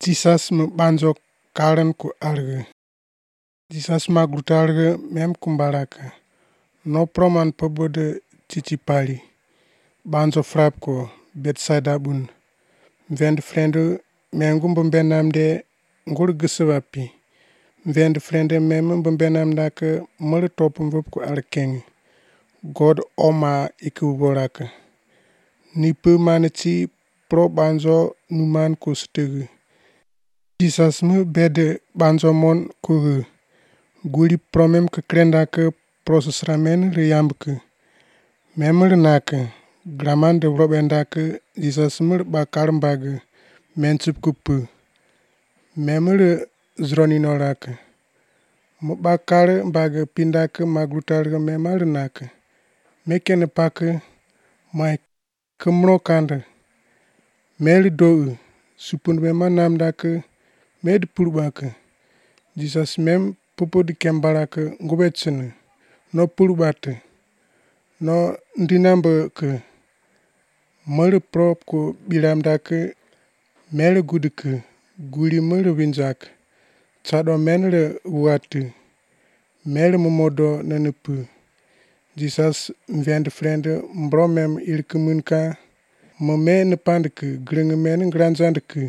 Jisas mɨ ɓanjɔ karən ko argə. Jisas magruta argə mem kumbarakə. No proman pəbədə chichi pali. Ɓanjɔ frapko Betsaida ɓun. Mvendə frendə me ngə mbə namde ngurə gəsəp api. Mvendə frendə me mbə namdakə mərə topə mvəpko ar kengyi. God oma ikə uborakə. Nipə manəti pro ɓanjɔ numan ko sətəgə. Jisas mə bedə ɓanjɔ mon ko gə. Guri pro mem kəkrendakə prosəsra menrə yambkə. Me mərə nakə graman də roɓendakə jisas mərə ɓa karə mbagə men chipkə pə. Me mərə zroninɔrakə. Mə ɓa karə mbagə pindakə magruta argə me marə nakə. Me kenə pakə may kəmro kandə. Merə do'o supunə me ma namdakə medə purɓakə. Jisas mem pəpədə kembarakə ngubetsənə. No purɓatə. No ndinambəkə mərə propko ɓiramdakə merə gudukə. Guri mərə winjakə. Chaɗo menrə watə. Merə momodo nənə pə. Jisas mvendə frendə mbro mem irkə mənka mə me nə pandəkə gərəngə menə ngəranjandəkə.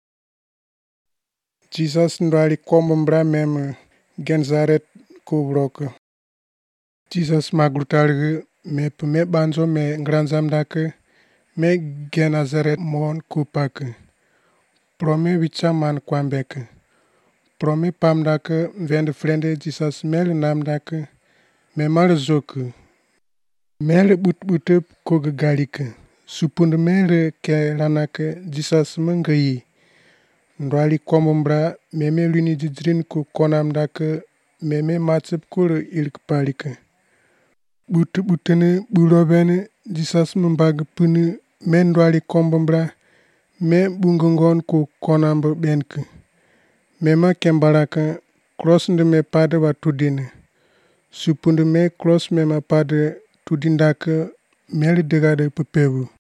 Jisas ndwali kombəmbra memə Genzaret ko wurokə. Jisas magruta argə mepə me ɓanjɔ me ngəranjamdakə me Genazaret mon ko pakə. Pro me wicca man kwambekə. Pro me pamdakə mvendə frendə jisas merə namdakə me marə zokə. Merə ɓutɓutəb kogə galikə. Supunə merə keranakə jisas mə ngəyi. Ndwali kombəmbra me me luni jijirin ko konamdakə me me matsəb korə irkə palikə. Ɓutə-ɓutənə ɓurobenə jisas mə mbagə pənə me ndwali kombəmbra me ɓungəngɔn ko konambə ɓenkə. Me ma kembarakə krosndə me padə wa tudinə. Supunə me kros me ma padə tudindakə merə dəgadə pəpebə.